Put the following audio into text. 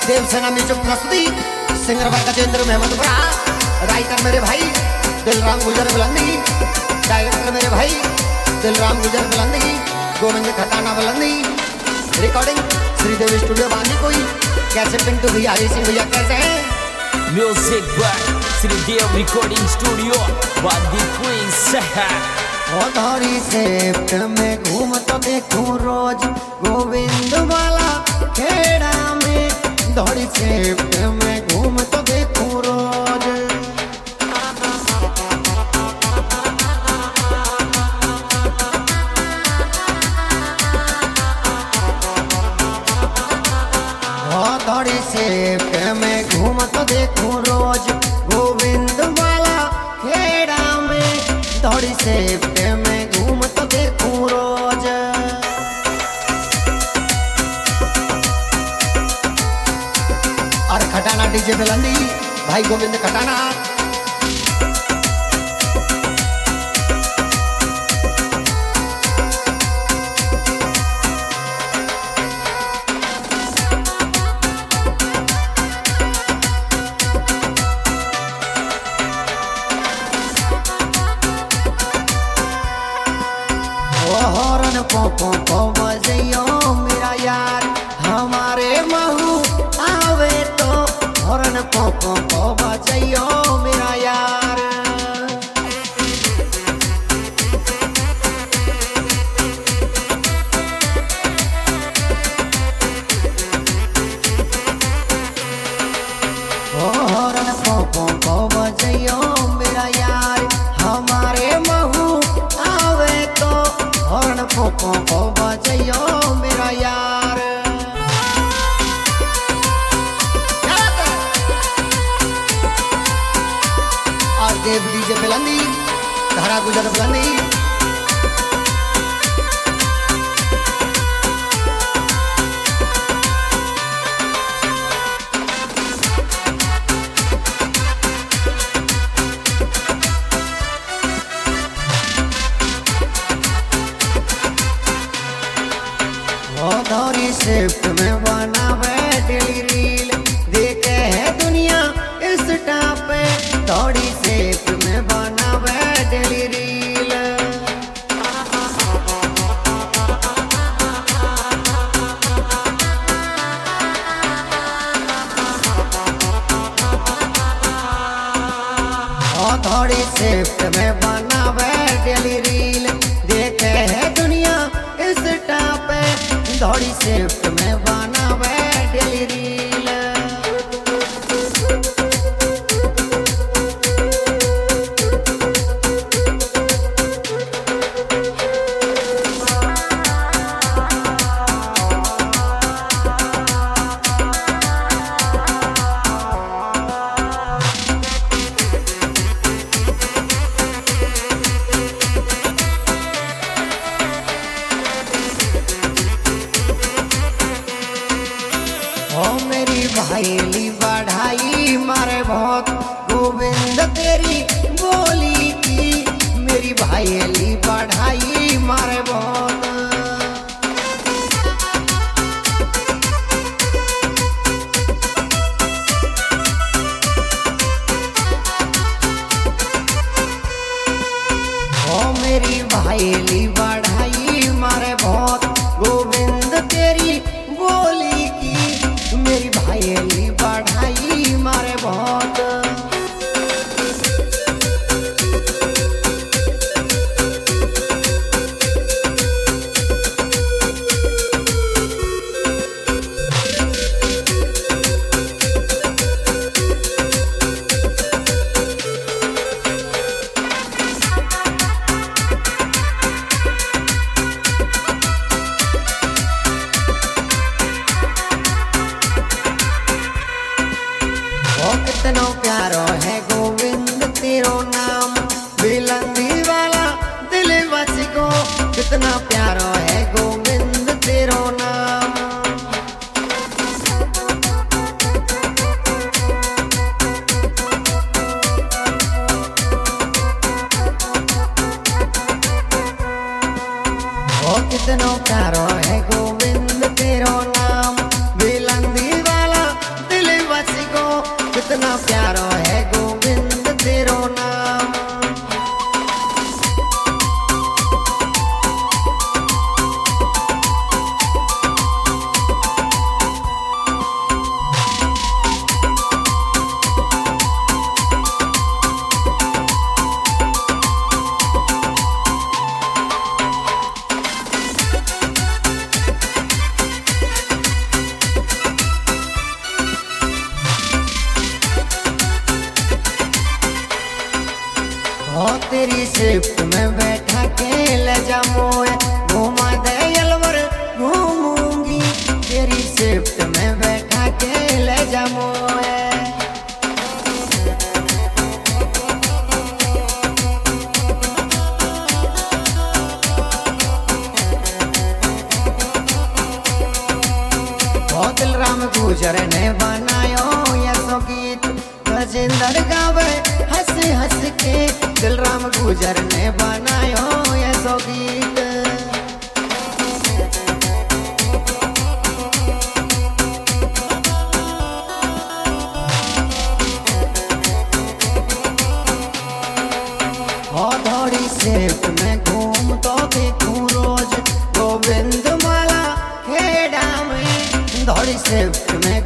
Devasena music प्रस्तुति singer भाई Gajendra मेहमदपुरा, writer मेरे भाई दिलराम गुजर बुलंदी, डायरेक्टर मेरे भाई दिलराम गुजर बुलंदी, गोविंद खटाना बुलंदी, रिकॉर्डिंग श्रीदेवी स्टूडियो बांदीकुई। कैसे पिंटू भैया हरी सिंह भैया कैसे हैं? Music by Shridev recording studio Bandikui शहर। धौरी सेफ्ट में घूम तो देखूं रोज गोविंद वाला खेड़ा में, धौरी सेफ्ट में घूम तो देखूं रोज। धौरी सेफ्ट में घूम तो देखूं रोज गोविंद वाला खेड़ा में, धौरी सेफ्ट में घूम तो देखूं रोज। और खटाना डीजे बुलंदी भाई गोविंद खटाना, हॉर्न पो बजइयो मेरा यार, हमारे महू आवे तो हॉर्न पो बजइयो मेरा यार। हॉर्न पो बजइयो मेरा यार, हमारे महू आवे तो हॉर्न पो बजइयो मेरा यार। और देव डीजे बुलंदी धारा गुजर बुलंदी, धौरी शिफ्ट में बनावे डेली रील, देखे है दुनिया इंस्टा पे, धौरी शिफ्ट में बनावे डेली रील। धौरी शिफ्ट में बनावे डेली रील, देखे है दुनिया इंस्टा पे, धौरी शिफ्ट में बनावे डेली रील। मेरी भाईली बढ़ाई मारे बहुत गोविंद तेरी बोली की, मेरी भाईली बढ़ाई मारे बहुत। मेरी भाईली बढ़ाई मारे बहुत गोविंद तेरी बोली की, मेरी भाईली बढ़ाई मारे बहुत। कितना प्यारो है गोविंद तेरो नाम, बुलंदी वाला दिल वासी को, कितना प्यारो है गोविंद तेरो नाम। कितना प्यारो है गोविंद तेरो नाम, बुलंदी वाला प्यारो है गोविंद तेरो नाम। हो तेरी शिफ्ट में बैठा के ले जा मोए घुमा दे अलवर घूमूंगी। तेरी शिफ्ट में बैठा के ले जा मोए। हो दिलराम गुजर ने बनायो ये सो गीत गजेंद्र गावे हंस हंस के। दिलराम गुजर ने बनायो ये सो गीत। हो थोड़ी शिफ्ट में घूम तो देखूं रोज गोविंद माला खेड़ा में। थोड़ी शिफ्ट में